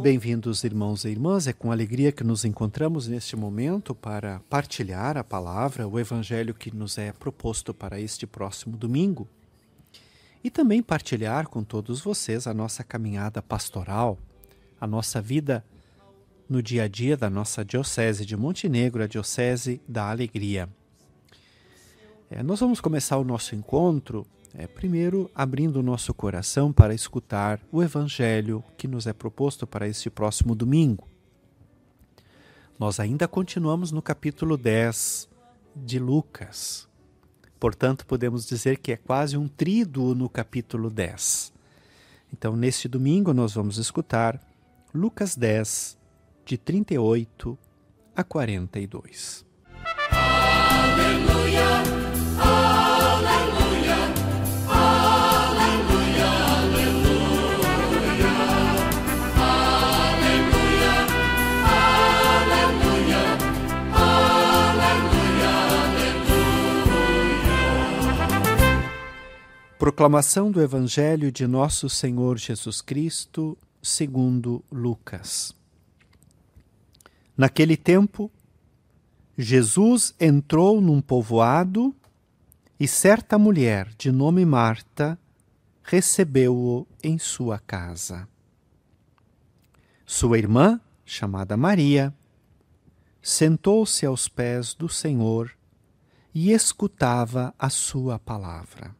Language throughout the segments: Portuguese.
Bem-vindos, irmãos e irmãs. É com alegria que nos encontramos neste momento para partilhar a palavra, o evangelho que nos é proposto para este próximo domingo. E também partilhar com todos vocês a nossa caminhada pastoral, a nossa vida no dia a dia da nossa Diocese de Montenegro, a Diocese da Alegria. Nós vamos começar o nosso encontro primeiro abrindo o nosso coração para escutar o evangelho que nos é proposto para este próximo domingo. Nós ainda continuamos no capítulo 10 de Lucas. Portanto, podemos dizer que é quase um tríduo no capítulo 10. Então, neste domingo, nós vamos escutar Lucas 10, de 38 a 42. Aleluia! Proclamação do Evangelho de Nosso Senhor Jesus Cristo, segundo Lucas. Naquele tempo, Jesus entrou num povoado e certa mulher, de nome Marta, recebeu-o em sua casa. Sua irmã, chamada Maria, sentou-se aos pés do Senhor e escutava a sua palavra.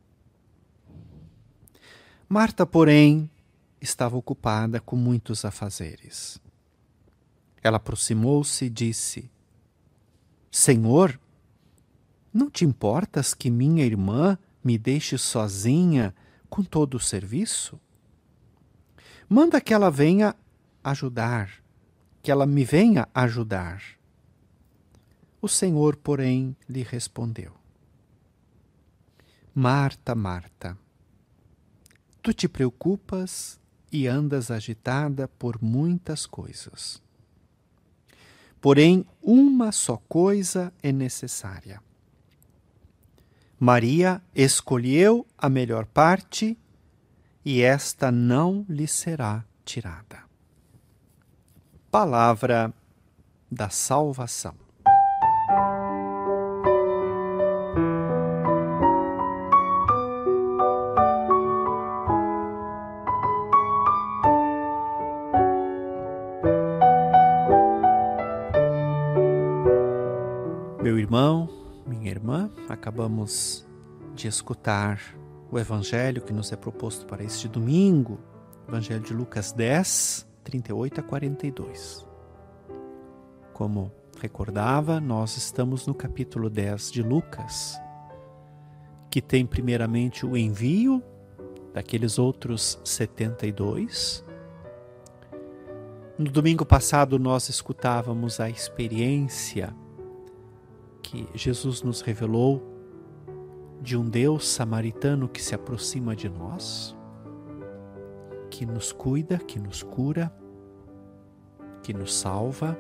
Marta, porém, estava ocupada com muitos afazeres. Ela aproximou-se e disse: Senhor, não te importas que minha irmã me deixe sozinha com todo o serviço? Manda que ela venha ajudar, que ela me venha ajudar. O Senhor, porém, lhe respondeu: Marta, Marta, tu te preocupas e andas agitada por muitas coisas. Porém, uma só coisa é necessária. Maria escolheu a melhor parte e esta não lhe será tirada. Palavra da salvação. Meu irmão, minha irmã, acabamos de escutar o evangelho que nos é proposto para este domingo, evangelho de Lucas 10, 38 a 42. Como recordava, nós estamos no capítulo 10 de Lucas, que tem primeiramente o envio daqueles outros 72. No domingo passado nós escutávamos a experiência que Jesus nos revelou de um Deus samaritano que se aproxima de nós, que nos cuida, que nos cura, que nos salva.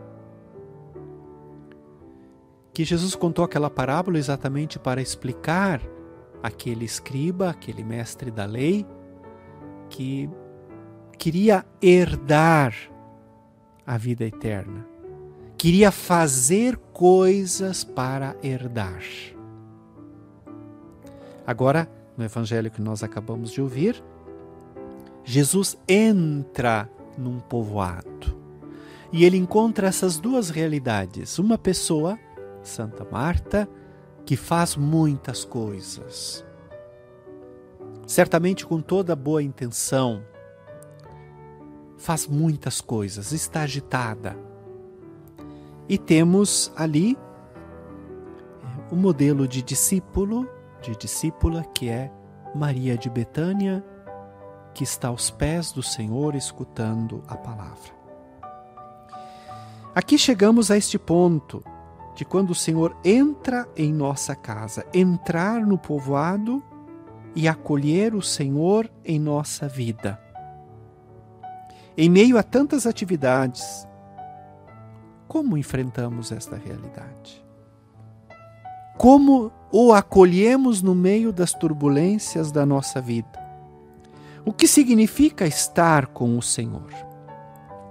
Que Jesus contou aquela parábola exatamente para explicar aquele escriba, aquele mestre da lei, que queria herdar a vida eterna. Queria fazer coisas para herdar. Agora, no evangelho que nós acabamos de ouvir, Jesus entra num povoado e ele encontra essas duas realidades. Uma pessoa, Santa Marta, que faz muitas coisas, certamente com toda boa intenção, faz muitas coisas, está agitada. E temos ali o modelo de discípulo, de discípula, que é Maria de Betânia, que está aos pés do Senhor escutando a palavra. Aqui chegamos a este ponto de quando o Senhor entra em nossa casa, entrar no povoado e acolher o Senhor em nossa vida. Em meio a tantas atividades, como enfrentamos esta realidade? Como o acolhemos no meio das turbulências da nossa vida? O que significa estar com o Senhor?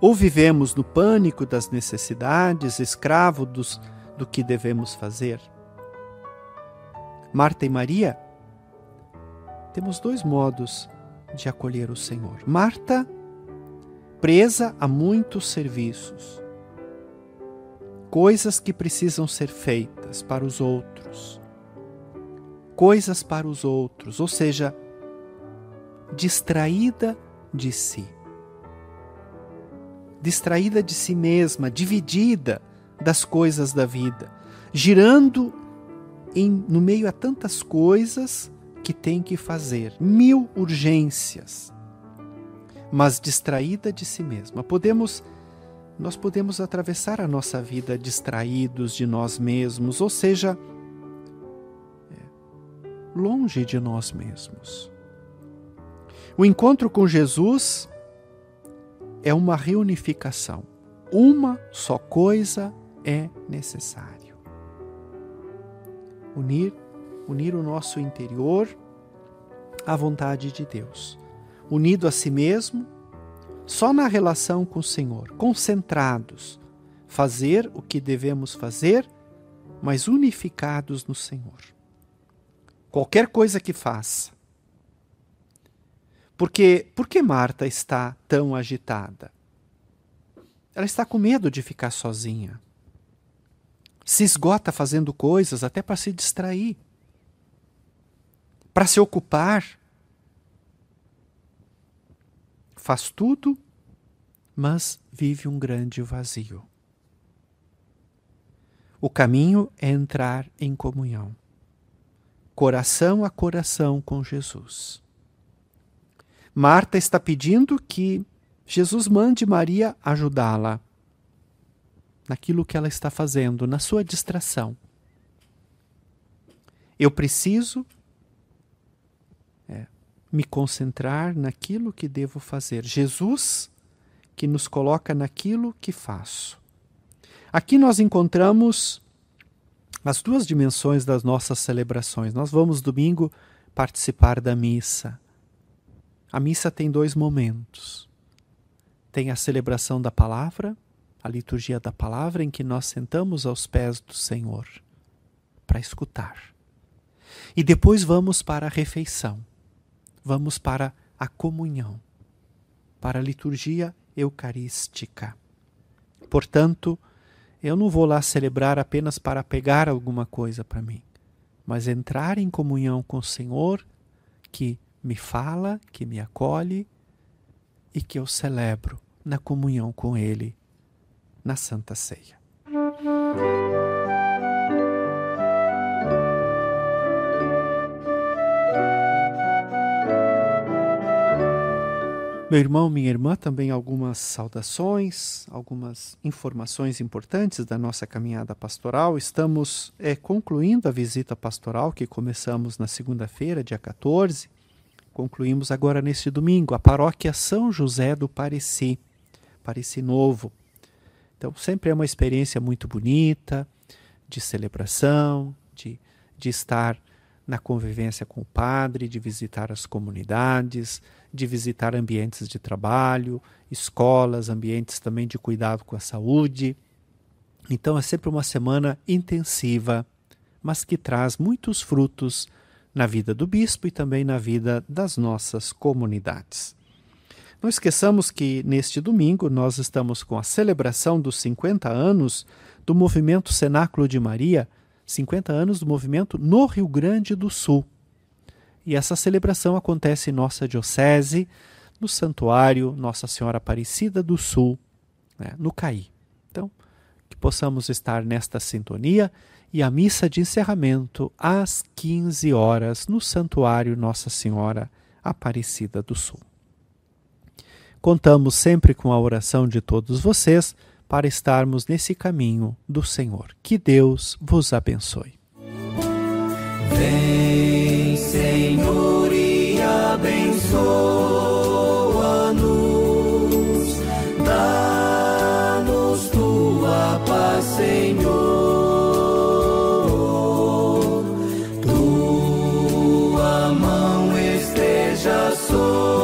Ou vivemos no pânico das necessidades, escravo do que devemos fazer? Marta e Maria, temos dois modos de acolher o Senhor. Marta, presa a muitos serviços, coisas que precisam ser feitas para os outros, coisas para os outros, ou seja, distraída de si. Distraída de si mesma, dividida das coisas da vida, girando no meio a tantas coisas que tem que fazer, 1000 urgências, mas distraída de si mesma. Nós podemos atravessar a nossa vida distraídos de nós mesmos, ou seja, longe de nós mesmos. O encontro com Jesus é uma reunificação. Uma só coisa é necessário. Unir o nosso interior à vontade de Deus. Unido a si mesmo, só na relação com o Senhor, concentrados, fazer o que devemos fazer, mas unificados no Senhor. Qualquer coisa que faça. Por que Marta está tão agitada? Ela está com medo de ficar sozinha. Se esgota fazendo coisas até para se distrair, para se ocupar. Faz tudo, mas vive um grande vazio. O caminho é entrar em comunhão, coração a coração com Jesus. Marta está pedindo que Jesus mande Maria ajudá-la naquilo que ela está fazendo, na sua distração. Eu preciso me concentrar naquilo que devo fazer. Jesus que nos coloca naquilo que faço. Aqui nós encontramos as duas dimensões das nossas celebrações. Nós vamos domingo participar da missa. A missa tem dois momentos. Tem a celebração da palavra, a liturgia da palavra, em que nós sentamos aos pés do Senhor para escutar. E depois vamos para a refeição. Vamos para a comunhão, para a liturgia eucarística. Portanto, eu não vou lá celebrar apenas para pegar alguma coisa para mim, mas entrar em comunhão com o Senhor, que me fala, que me acolhe e que eu celebro na comunhão com Ele, na Santa Ceia. Meu irmão, minha irmã, também algumas saudações, algumas informações importantes da nossa caminhada pastoral. Estamos concluindo a visita pastoral que começamos na segunda-feira, dia 14. Concluímos agora neste domingo, a paróquia São José do Pareci Novo. Então sempre é uma experiência muito bonita, de celebração, de estar na convivência com o padre, de visitar as comunidades, de visitar ambientes de trabalho, escolas, ambientes também de cuidado com a saúde. Então é sempre uma semana intensiva, mas que traz muitos frutos na vida do bispo e também na vida das nossas comunidades. Não esqueçamos que neste domingo nós estamos com a celebração dos 50 anos do movimento Cenáculo de Maria, 50 anos do movimento no Rio Grande do Sul. E essa celebração acontece em nossa diocese, no Santuário Nossa Senhora Aparecida do Sul, no Caí. Então, que possamos estar nesta sintonia e a missa de encerramento às 15 horas no Santuário Nossa Senhora Aparecida do Sul. Contamos sempre com a oração de todos vocês para estarmos nesse caminho do Senhor. Que Deus vos abençoe. Vem, Senhor, e abençoa-nos, dá-nos tua paz, Senhor. Tua mão esteja sobre